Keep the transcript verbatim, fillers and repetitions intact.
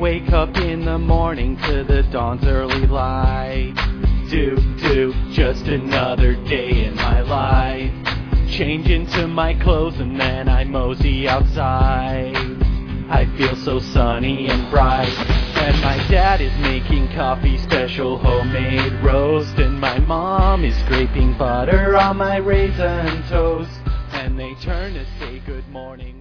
wake up in the morning to the dawn's early light. Do, do, just another day in my life. Change into my clothes and then I mosey outside. I feel so sunny and bright. And my dad is making coffee, special homemade roast. And my mom is scraping butter on my raisin toast. And they turn to say good morning.